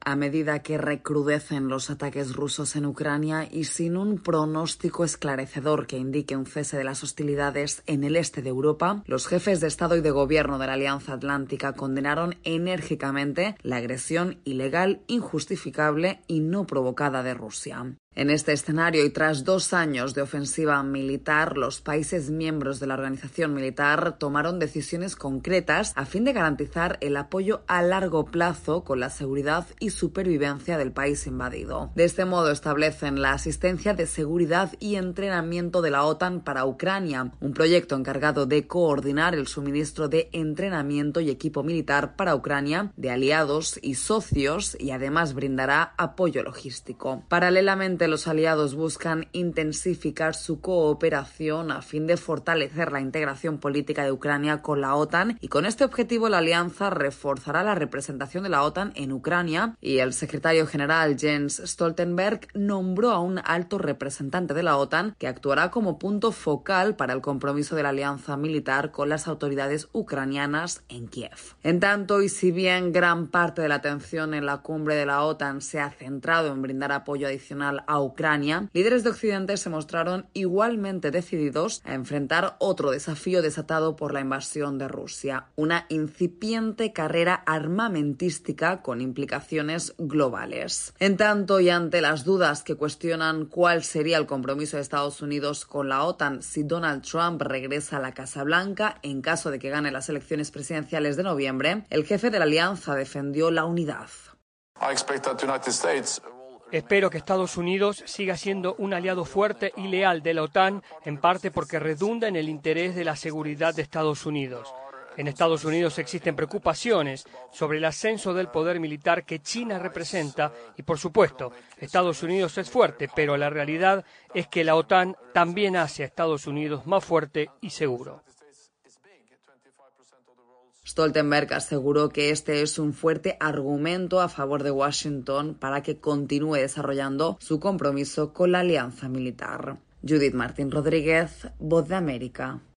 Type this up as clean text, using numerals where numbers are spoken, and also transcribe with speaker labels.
Speaker 1: A medida que recrudecen los ataques rusos en Ucrania y sin un pronóstico esclarecedor que indique un cese de las hostilidades en el este de Europa, los jefes de Estado y de Gobierno de la Alianza Atlántica condenaron enérgicamente la agresión ilegal, injustificable y no provocada de Rusia. En este escenario y tras 2 años de ofensiva militar, los países miembros de la organización militar tomaron decisiones concretas a fin de garantizar el apoyo a largo plazo con la seguridad y supervivencia del país invadido. De este modo establecen la asistencia de seguridad y entrenamiento de la OTAN para Ucrania, un proyecto encargado de coordinar el suministro de entrenamiento y equipo militar para Ucrania de aliados y socios y además brindará apoyo logístico. Paralelamente, los aliados buscan intensificar su cooperación a fin de fortalecer la integración política de Ucrania con la OTAN y con este objetivo la alianza reforzará la representación de la OTAN en Ucrania y el secretario general Jens Stoltenberg nombró a un alto representante de la OTAN que actuará como punto focal para el compromiso de la alianza militar con las autoridades ucranianas en Kiev. En tanto, y si bien gran parte de la atención en la cumbre de la OTAN se ha centrado en brindar apoyo adicional a Ucrania, líderes de Occidente se mostraron igualmente decididos a enfrentar otro desafío desatado por la invasión de Rusia, una incipiente carrera armamentística con implicaciones globales. En tanto, y ante las dudas que cuestionan cuál sería el compromiso de Estados Unidos con la OTAN si Donald Trump regresa a la Casa Blanca en caso de que gane las elecciones presidenciales de noviembre, el jefe de la alianza defendió la unidad.
Speaker 2: Espero que Estados Unidos siga siendo un aliado fuerte y leal de la OTAN, en parte porque redunda en el interés de la seguridad de Estados Unidos. En Estados Unidos existen preocupaciones sobre el ascenso del poder militar que China representa y, por supuesto, Estados Unidos es fuerte, pero la realidad es que la OTAN también hace a Estados Unidos más fuerte y seguro.
Speaker 1: Stoltenberg aseguró que este es un fuerte argumento a favor de Washington para que continúe desarrollando su compromiso con la alianza militar. Judith Martín Rodríguez, Voz de América.